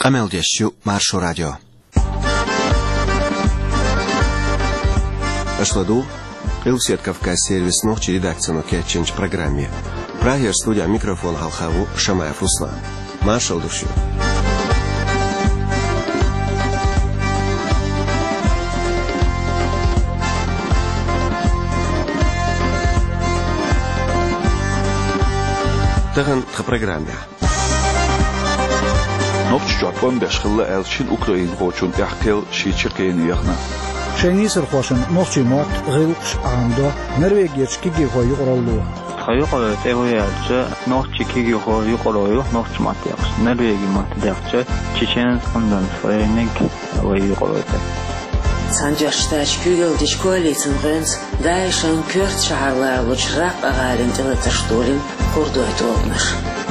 Амелдещу Маршу радио. Ашладу, Илсет Кавказ сервис ночи редакцию Кетченч программе. Прагер студия микрофон Халхаву Шамаев Руслан. Маршал душу. Таган в программе. نوبش جاكون بشخلة ألشين أوكرين خوشون تحكيل شيء يخنا. شينيسر خوشن نوبش مات غلش عنده نرويجيش كيجي هو يقرألو. خيقول تهوية نوبش كيجي هو يقرألو نوبش مات يخش نرويجي مات يخش تشين سكندن فرينك ويقرألو. سانجاشتاش كيجل ديشكوليتن غنس دايشان كرت شعلا وجرق أغالين تلتشتولين خردوه توبنش.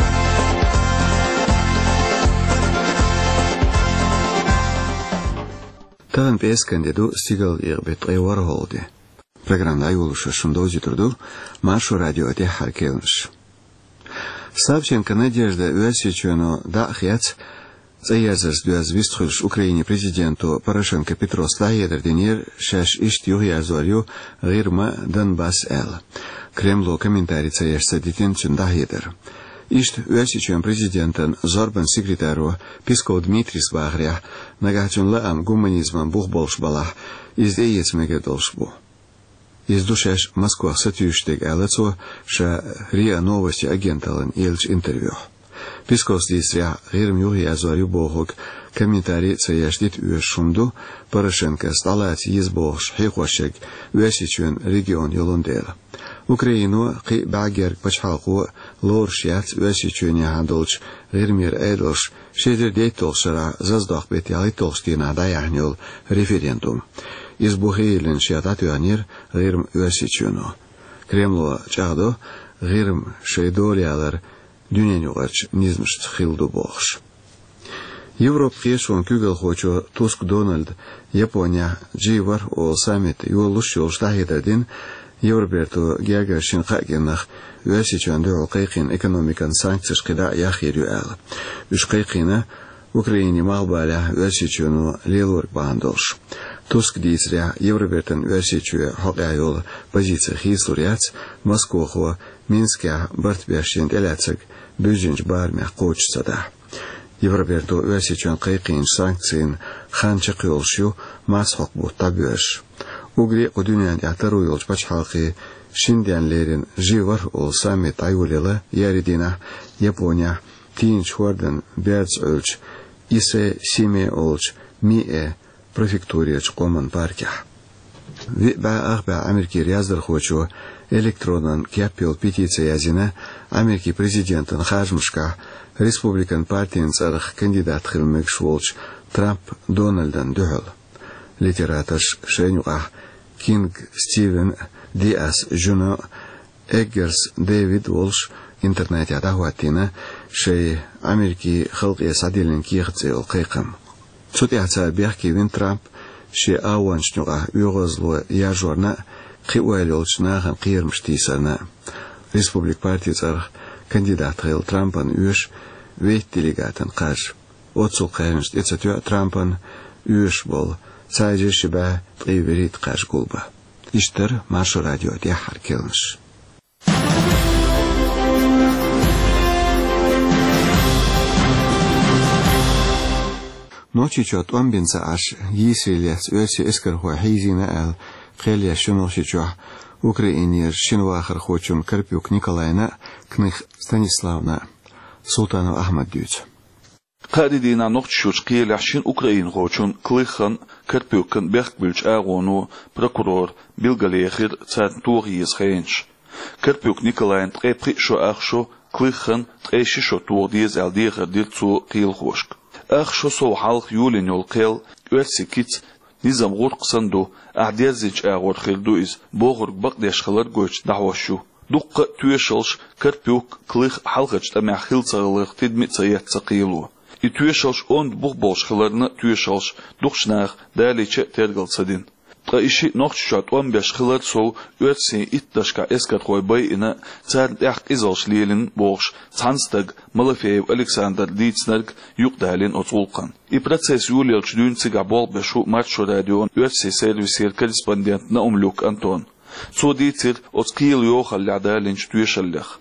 Таган пескандеду стигал ирбет айвархолди. Программа айвулуша шундози турду Маршу радио те харкелнш. Савченко Надежда Уасичуну да хяц заязас дуаз вистхулш Украине президенту Порошенко Петро Слаедерденер шаш ишт югязорю гирма Донбасс эл. Кремлу комментарий цаяшса детенчен дахедер. Ишт Уасичуен президентен Зорбан секретару Песков Дмитрий Свагря нагачун лаам гуманизман бух болш балах издеец мегедолшбу. Из душаш Москва сатюштег алацо ша риа новости агенталан елч интервью. Песков слисря гирм юги азорю бохок комментарий цаяштит уешунду Порошенко сталать изболш хихошек Уасичуен регион Йолондела. Украину قي بعجر بشحاقو لورشيات واسيچوني هادولش غيرمير ايدلش شيدر ديتولشرا زازداق بيتيالي تولشتينا دايحنيول ريفرендум избухейлен шиататуанир غيرم واسيچونو Кремло чагдо غيرم шейдолиалар дүненюгарч низмш хилду бохш Европ кешон күгел хочо Туск Дональд Япония дживар ол саммит юлуш юлштахидадин Европерту географшин қагенах Уасичуанды олқайқин экономикан санкцияш қида яхирю әл. Үш қайқина Украине мағбаля Уасичуану лелуарк баандолш. Туск дейсря Европертен Уасичуя хоқайол позиция хисуряц Москвахуа Минскя бартбяшин эляцак бюджинч бармя қочсада. Европерту Уасичуан қайқин санкциян ханчық йолшу масхоқ бұтта бөш. Угри одунян ятару йолч бачхалқи шиндянлерин живар ол саммит айулела яридина Япония тинч хуардан бядз олч исе симе олч мие префектурияч коман паркях. Ба ахба Америки ряздыр хочу электронан кяпил петиция язина Америки президентын хажмышка республикан партиян царых кандидат хилмек шуолч Трамп Дональдан дөхөл. Литераташ шенюах Кинг Стивен Диас Жуно Эггерс Дэвид Волш интернете атахуатина шей Америки халқия садилин киехцел қайқам. Сутяца бяхкивин Трамп шей ауаншнюға уйғызлуы яжуарна қиуайлолчнағын қиырмыштисарна. Республик партияцар кандидат ғыл Трампан үйш вейт делегатын қаж. Отсул қайыншт ецатуа Трампан үйш бол Sadece şibe qiverit qaş gulba. İştir Marшу радио diye harkelniş. Ночи чот амбинца аш йисилес өсе эскер хо хизина ал қелия шуношичо Украинер шинвахар хочун Карпюк Николайна кних Станиславна Султанов Ахмад дюц. قادينا نقطش قيل عشان أوكرين خوشون كليخن كربيوكن بيخبلش أغونو بروكورور بيلغاليخير تسات توغيز خينش كربيوك نيكولاين تقيبقي شو أخشو كليخن تقيشي شو توغديز ألديخر ديرتسو قيل خوشك أخشو سو حالق يولين يولقيل واتسي كيت نظام غورق صندو أعديزيج أغور خيردو إز بوغرق بقديش خلر قوش دعوشو دقة تويشلش كربيوك كليخ حلقش تمع خيل صغلق تدمي تسيات سقيلو İtüyeşalş on buğbolşqılarını tüyeşalş duqşnaq daliçe tergal sadin. إشي نقشات وان بيشخلت سو أتسي إتدشكا إسكت خوي باينا تاد إحق إزالش ليلن بوغش تانستغ ملفيو ألكسندر ديتسنرغ يقدالين أطولقان إبراتسيس يوليلش دون تيغا بول بشو ماتشو راديون أتسي سيرفيسير كورреспондент Наумлюк Антон. Судитель отскил Йоха Лядалинч Туешаллях.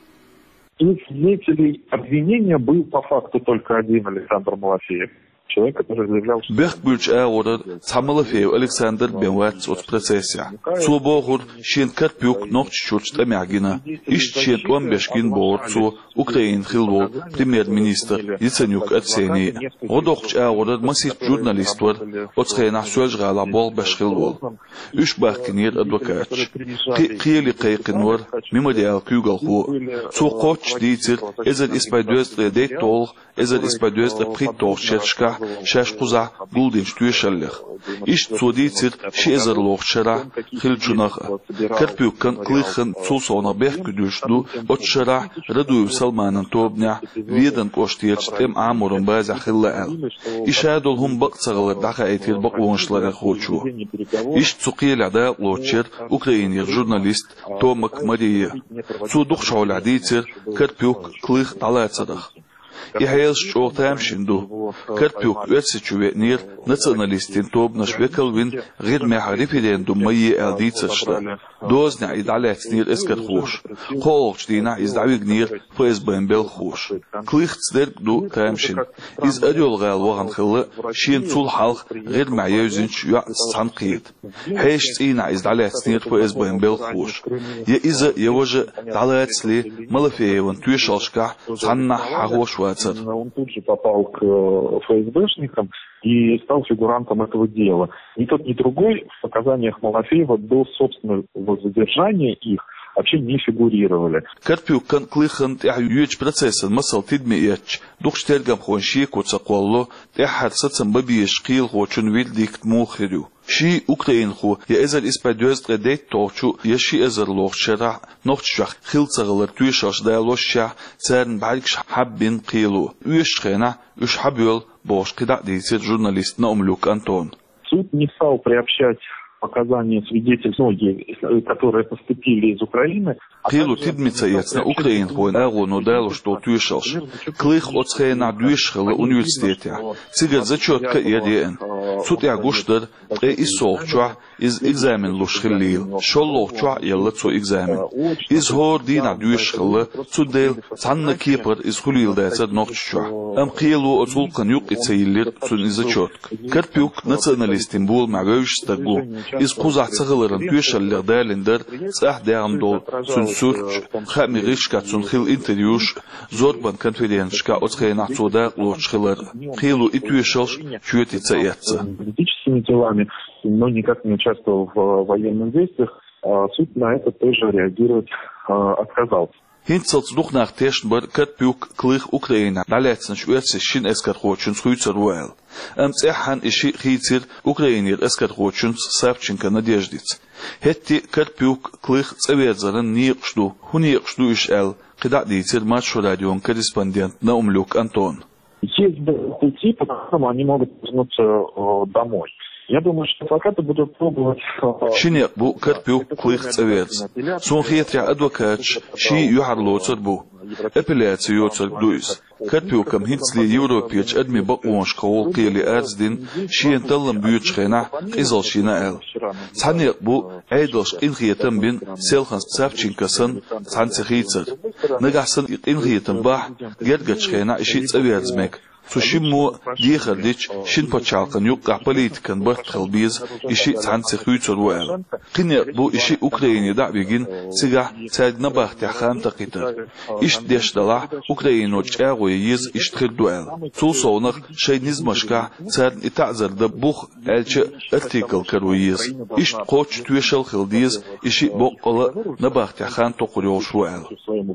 Из свидетелей обвинения был по факту только один Александр Малафеев. Человек, который заявлял, что... Бехбюч аорер Цамалафеев Александр Бенвац от процесса. Слобогур шен карпюк ногчучуч тамягина. Ищен ламбешкин борцу Украин хилвол премьер-министр Яценюк Арсений. Одохч аорер масих журналиствор отсхена сөжгала бол бешхилвол. Үш бахкинер адвокатч. Қиели қайқинвор мемориал кюгалху. Цуқоч дейтер эзер испайдуэстре дейтол эзер испайдуэстре притошчершка شاشقوزا بولدين شتويشاللخ إيش توديتر شيزر لوخشرا خلجناخ كربيوكن كليخن صوصونا بيخ كدوشدو وتشرا ردو سلمان توبنع ويدن كوشتيرش تم عامورن بازا خلال إشادول هم بقصغل دقائتير بقوانشلار خوشو إيش تسقيل عدا لوتشر أوكرايني جورناليست تومك ماريا تودوخ شعول عديتر كربيوك كليخ طلعتدخ إحيال شو تامشندو كربيوك أتسيتشوينير ناسيوناليستين توب نشبكلوين غير معرفين دو مي ألديتشتا دوزنا إدعالات نير إسكر خوش خوش دينا إزدعوينير فايز بين خوش كليخ تسدرك دو تامشن إز أديول غال وغن خلا شين طول حلق غير معيوزنش يعصان قيد حيش تينا إزدعالات نير فايز بين خوش يا إذا يوجه دعالات لي ملفيون تويشالشكا صنع حغوش Он тут же попал к ФСБшникам и стал фигурантом этого дела. Ни тот, ни другой в показаниях Малафеева до собственного задержания их вообще не фигурировали. Карпиук кан клихан тяюч процесс масал тидмиеч духштергам хоншик уцақвалло тяхат сацам бабиеш қил хочун вилдикт мухирю. شي أوكرين خو يأزر إسبادوز غديت توچو يشي أزر لوخشرا نوخشخ خلصغلر تويشاش دالوشا سارن بعدكش حبين قيلو ويشخينا وش حبيول бош кида дийсет журналист Наумлюк Антон. Суд не стал приобщать показания свидетелей, которые поступили из Украины. Қилу тидмица яцна Украин хоин агону дайло что туишалш. Клих отсхейна дуишхала университете. Цигат зачетка еден. Суд ягуштер исолчуа из экзамен лушхилил. Шоллохчуа ялла цо экзамен. Из хор дина дуишхала цудел цанна кипр из хулил дайцад нохчуа. Ам қилу отсулкан юк ицейлир цун из зачетк. Карпюк националистин бул магавиштаглу. Из кузахцагылырын туишаллер дайлиндер цах дягамдол سورج خامي غيشكا تنخيل انتريوش زوربان конференцка отсхейна цуда лучхилер қилу итуешалш чуети цаятца. Политическими делами, но никак не участвовал в военных действиях, суд на это тоже реагировать отказался. Hinzels duch nach Teschenberg Karpyuk Klich Ukraina Daletsench Uetsi Shin Eskarchochens Хуйцер Руэл. Цехан Иши Хийцер Украинир Eskarchochens Савченко Надеждиц. Хетти Карпюк Клих Цеверзерен Ниекшду Хуниекшду Ишэл Кида Дийцер Матчу Радион корреспондент Наумлюк Антон. Есть пути, по которым они могут вернуться домой. Я думаю, что адвокаты будут пробовать... Шинек бу Карпюк Клих Цеверз. Сунхиетря адвокатч Ши Юхарлоцер бу. Апелляцию Йоцер Дуис. Карпюкам Хинцли Европеч Адми Бакуонш Каол Кели Арздин Шиен Таллам Бьючхена Изал Шина Эл. Цанек бу Айдалш Инхиетам бин Селханс Цавченкасан Цанцехицер. Нагасан Инхиетам Бах Гергачхена Иши Цеверзмек. Сушиму дихардич шин почалкан юкка политикан бахтхалбиз иши цанцехуйцер уэл. Кине бу иши Украине дабигин сига цадна бахтяхан тақитер. Иш дештала Украину чагуй yiz иштхидуэл. Цулсонах шейнизмашка цадн итазер да бух элче артикл каруиз. Иш коч туешал хилдиз иши боккала на бахтяхан тоқурел шуэл.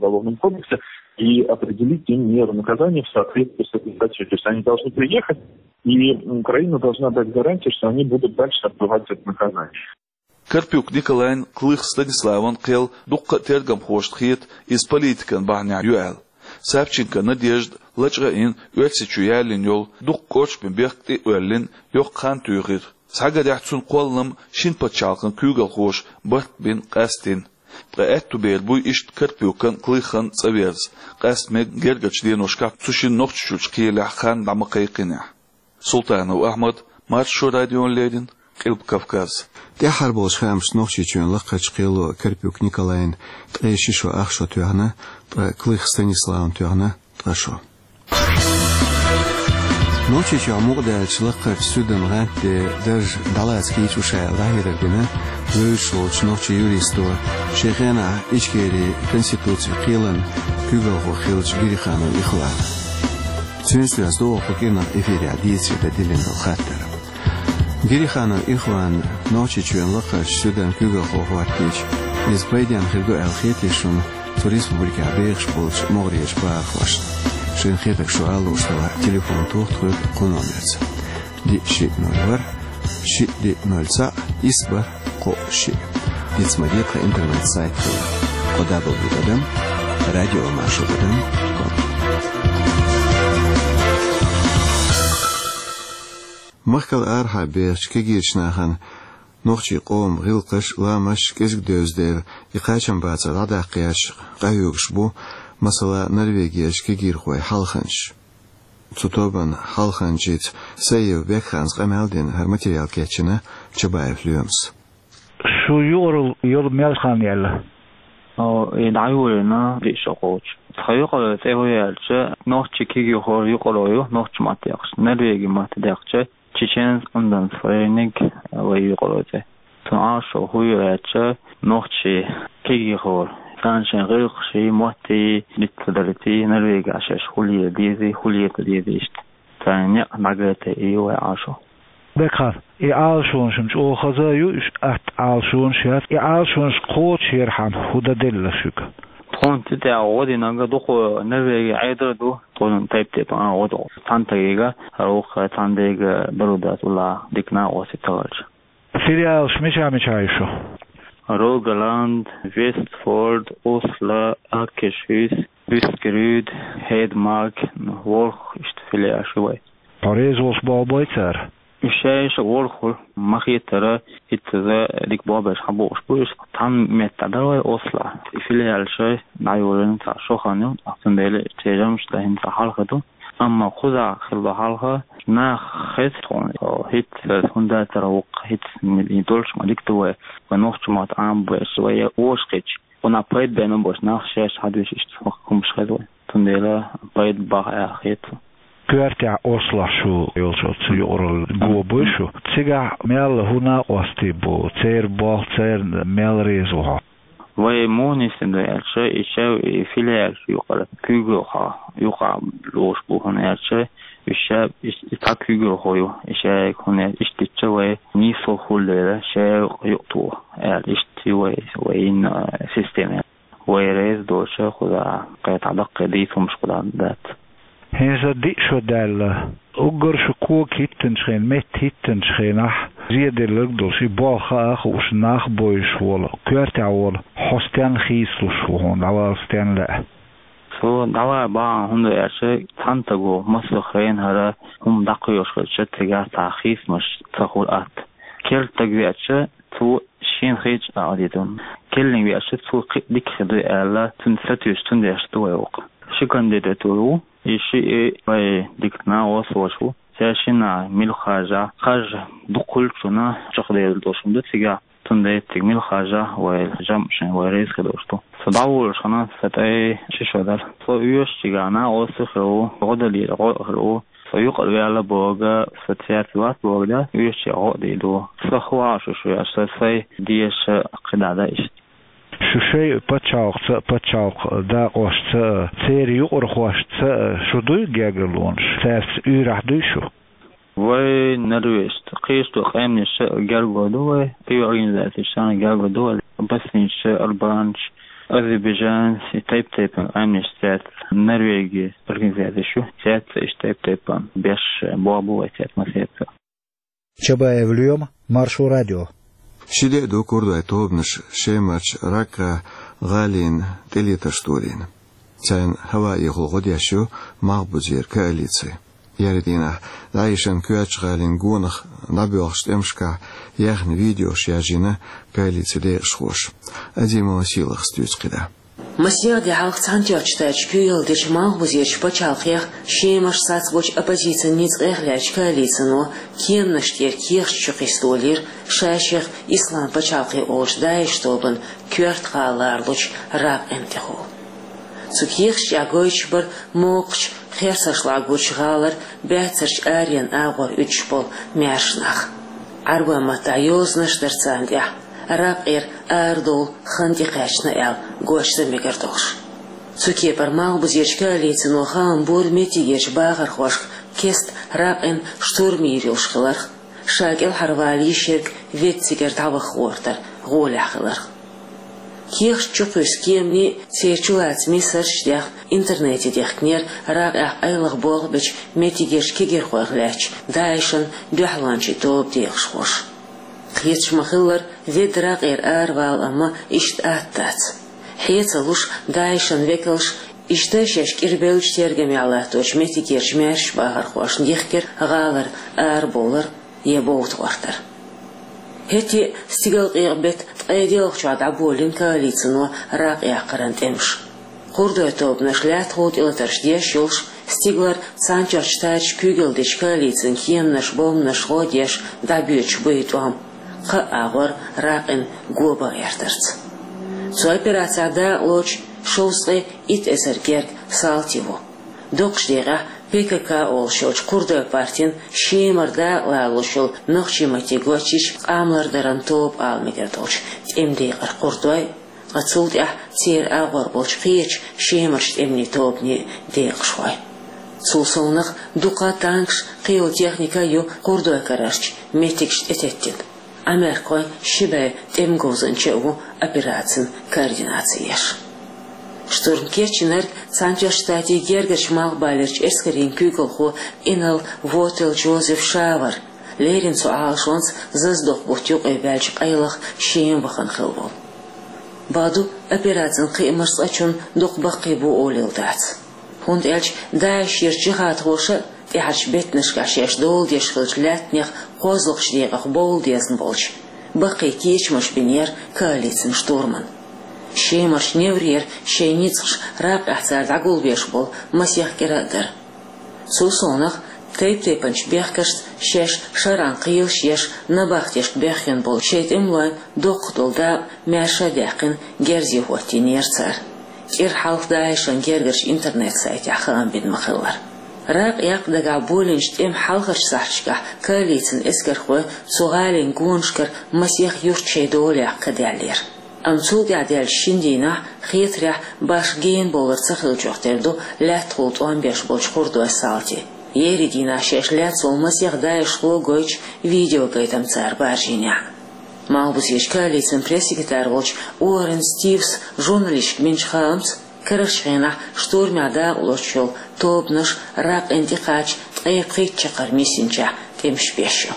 И определить им меру наказания в соответствии с этой задачей. То есть они должны приехать, и Украина должна дать гарантию, что они будут дальше отбывать это наказание. Карпюк Николайн Клих Станиславан Кел Дукка Тергам Хоштхит из политикан Бахня Юэл. Савченко Надежд Лачраин Уэтсичу Ялин Йол Дук Коч Бембехти Уэллин Йох Хан Тюрир. Saga dertsun qollum shin patchalqın kügel hoş bart bin qastin. Qaattu bel bu iş kirpyokan qlixan tsavers. Qasme gergaç denoshka tsushin noqchuch qiylaxan damaqayqina. Sultanov Ahmad Marşo radionlerin Qilb Kavkaz. Те харболш хамс нохчичун лақач қило Карпюк Николаин трешишо ахшо тюгна, клых Станиславом тюгна, трашо. Нохчичо мугдач лақач суден ганте даже далацкий чушай рахиргина, вышел нохчи юристо, шехена ичкери конституции қилан, кюгалхо хилч гирихану ихлан. Цвинствия сдоу покинал эфире адиции да дилендал хаттер. Гирихану ихлан ночи чуен лақач судан кюгалхо хвартич, из байдян хилго алхетлишун ту республики абейхш болч могриеш баархваш. Шин хетак шуалу штала телефон тухтхук куномерц. Ди ши нольвар, ши ди нольца, избар ко ши. Дицмадетха интернет сайт Кодабл Будадам, радио Машу Будам, Махкал арха берч кегирчнахан нохчи qom гилqash lamаш кезгдөздер иqacham баца ладaqyash qayugshbu masala Norvegiyash kegirxoy halxanch Tutoban halxanchit sayev bekhans qameldin har material keçina Чабаев Люмс Şu yol melxan yalla dayuena rishaqoch Tayuqala tehoyalcha noqchi kegirxoy yuqoloyu noqchi matyax Norvegi matyaxcha Чеченс ondan фрейник вай qoladi. Taasho huyatcha noqchi kegihor kanchen gilqshi motti litadaliti Norvegiya ashash huliyet diye işte. Tanya magate iyo asho. Bekar alshonshim o khazayu at alshonshat alshons qochir han hudadellashuk. Tonti da odinaga doqo Norvegiya aydadu tonun taypte pan odo tantagiga roq tandega barudatula dikna ositagal. Filial shmisha Rogaland, Vestfold, Oslo, Akershus, Buskerud, Hedmark, Volk ist filial shway. Paris was balboyter. Üshesh Volk mahitara itza dik babash habosh bus tam metadar Oslo. Filial shay nayolun ta shoxanyon aslında tejam shtahin ta halqadu. Amma khuza khilba halqa na khitron hit hunda tarawq hit min dolch malikto wa nochmat am bes wa oshqich ona paid benon bosh nakhshash hadwish ist kum shkhado tundela paid ba akhit Kyrtia Oslo şu yolcu yorul gobushu tsiga mel huna ostibu tser mel rezo Vay monisinde elçe işe filial yuqara kügüha yuqa loş bu hon elçe işe itak kügühoyu işe hon iştitçe ve niso hullere şey yoktu işti ve in sistemi ve rez doşa khuda qaytadaq qadifum shqudat Heza di shodal ugur shku kittenschen met hittenschenach Ziedelug dus i bolga us nachboys wol Kyrtia wol hosten khislus won awalstenle So dawa ba hunde erse tantago masakhren hara daqyosh qilchatiga takhis mash taqolat keltagviacha tu shin khich adidun kelling viacha tu dik khide ala tun satus tun dersto yoq shikandidatu ishi vai dikna oswashu Sashina milkhaja khaj duqulchuna chaqdayl doshumda tiga tunday tigmil khaja wa jamshin wa reis khidoshto sadawul shana satay shishodal so yush tigana osikhu godali qoro so yuqal ala boga satyatwat boga yush qodido sakhwa shu asasay diyesh qidada ish Шушей пачалq da qoşça seri urxoşça şuduy gagalonş tərs ürəhdüşü Vay nervist qiystu qamnish gargodu ve bir organizasyon gargodu basınç albanç Azerbaycan tayp amnistat Norvegiya organizasyon tayp 5 babu ve masiyet Чабаев Люм Маршу радио Шиде до курдуай тобныш шемач рака галин телита штурин. Цайн хава ихол годяшу махбузер коалиции. Яредина Лайшен Кюачгалин Гунах Набёрст Эмшка Яхн видео Шяжина Кайлицеле Шхош. Адимова силах стюцкида. Масья де халк цантёчтач кюйл деч малбузеч почалхех шемаш сацбоч оппозиция ниц эхляч коалицину кемнаштер кирш чухистолир шашех ислам почалхе ождай штобан кюрт халарлуч рак эмтехол. Цукирш ягойч бар мокч херсашлагуч галар бяцерч арен агор учпол мяшнах. Арба матайознаш дерцандя. Рак ардол хантихачна эл гошта мегардош. Цуке пармал бузечка лицину хан бур метигеч багар хошк кест рак штурмирилшхлар. Шагел харвали шерк ветцигер тавах ортар голяхлар. Кирш чукус кемни серчулац мисарштях интернете дехкнер рак айлах болбич метигеш кегер хоглач дайшан бяхланчи топ дехшош. Хитш махиллар ведрак арвал ама ишт аттац. Хитсалуш дайшан векалш ишташеш кирбелч тергемялаточ метигерш мерш багар хош дехкер галар арболар еболт вартар. Хети стигал ирбет айдел чад аболин коалицину рак яқарант эмш. Курдой тобнаш лят ход илатарш дешюлш стиглар цанчарштач кюгелдеш коалицин кемнаш бомнаш ходеш дабюч бейтуам. Агор ракин гоба яртарц. Цу операцияда лоч шоусты ит эсергерг салтиву. Докштега ПКК олшоч курдой партин шемарда лалушул нохчимати глочич амлардаран топ алмигердоч. Эмдейгар курдой ацулдя цер агор болч қиеч шемаршт эмни топни дейгшвай. Цулсонах дука танкш қио техника ю курдой карашч метикшт этеттин. Америкой шибе темгозанчеву операцин координациеш. Штурмкерчинер цантёштати гергач малбалерч эскерин кюголху инал вотел Джозеф Шавар. Леринцу алшонс заздох бутюк эвялчик айлах шеембахан хылбол. Баду операцин қимырс ачун духбақи бу олилдац. Хунд элч дайшир жихат хоша Тяж бетнышка шеш дол деш хылчлятнях козлық шрегах бол дезн болч. Бақи кечмаш бенер коалицин штурман. Шеймаш неврер шейницш рак ахцар дагул беш бол масях керадыр. Сусонах тейп-тейпанч бехкашт шеш шаран қиыл шеш набахтеш бехен бол шейт имлайн доқтолда мяша дяқин герзи хуатинер цар. Кир халфдайшан гергерш интернет сайт ахаан бин махылар. Рак яқдага болиншт эм халхарш сахчка коалицин эскерхуэ цугалин гуншкар масих юрчей доляк кадялер. Амцул гадял шиндина хитря башген болыр цахылчохтерду лятхулт 15 болч курдуэ салти. Еридина шеш лятсул масих дайшло гойч видео гайтам цар баржиня. Малбусеш коалицин пресс-секретарь болч Уоррен Стивс журналист Минчхамс Кырышхена штурмяда улочул тобныш рак энтихач айқит чақар месенча темшпешу.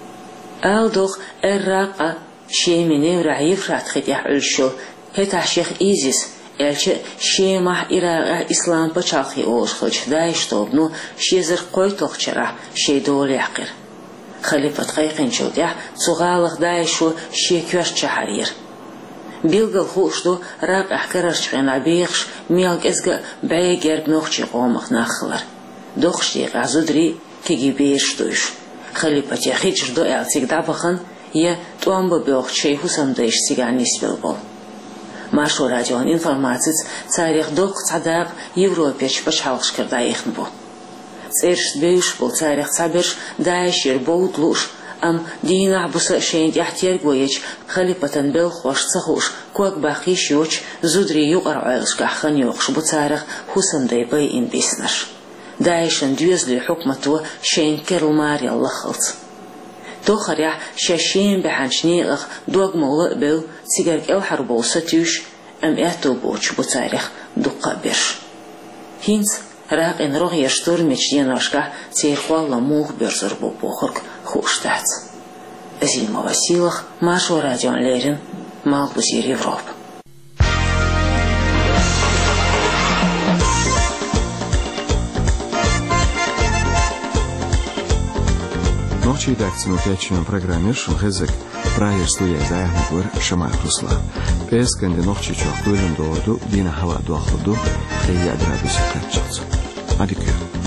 Алдух рака шемене раиф ратхит яхульшу хеташих изис элче шемах ирага ислам пачалхи олшхоч дайштобну шезер қой тоқчара шейдол яқир. Халифат қайқинчул дях цуғалық дайшу шекваш чахарир. Билгал хушту рак ахкарашчен абихш мелк эсга бэйгерг нохчи қомах нахлар. Дохшти газудри кигибештуш. Халипати хичдо элциг дабахан я туамба бёхчей хусамдыш сиганис билбол. Машу радион информациц царих дох цадак Европеч пачалш кырдаихн бу. Церш бейш бул царих цаберш дайшир боутлуш ам дина буса шейн яхтер гоич халипатан бел хош цахуш куак бахиш юч зудри юqar айлшка хан юқш бу царих хусамдай бай ин биснаш. Дайшан дюзли хукмату шейн керулмари аллахалц. Тохаря шашин баханшниғ дуагмолы бел цигарк эл харбол сатюш ам эту боч бу царих дуққа берш. Хинц рак ин рог яштур мечденашка цейхвалла мух берзер бу похорк хуштац. Зимова силах Машу радион Лерин Малбузир Европ. Ночи редакцию пятичном программе Шунхезек Прайер студия Заягнагур Шамар Руслан. Песканде ночи чохтуйлен доду Дина Хава дуахуду Эя градуси качицу. Адикю.